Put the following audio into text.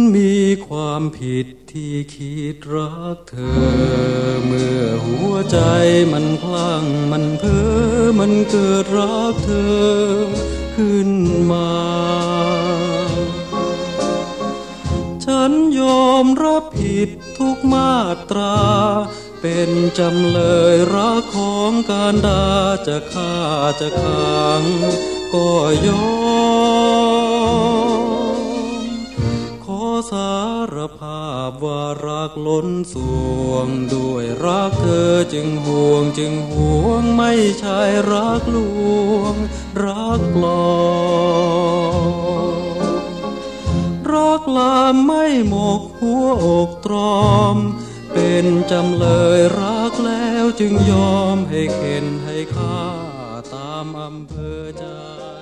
มีความผิดที่คิดรักเธอเมื่อหัวใจมันพลั่งมันเพ้อมันเกิดรักเธอขึ้นมาฉันยอมรับผิดทุกมาตราเป็นจำเลยรักของการดาจะฆ่าจะขังก็ยอมขอสารภาพว่ารักล้นสวงด้วยรักเธอจึงห่วงไม่ใช่รักลวงรักหลอกรักลามไม่หมกหัวอกตรอมเป็นจำเลยรักแล้วจึงยอมให้เข็นให้ฆ่าตามอำเภอใจ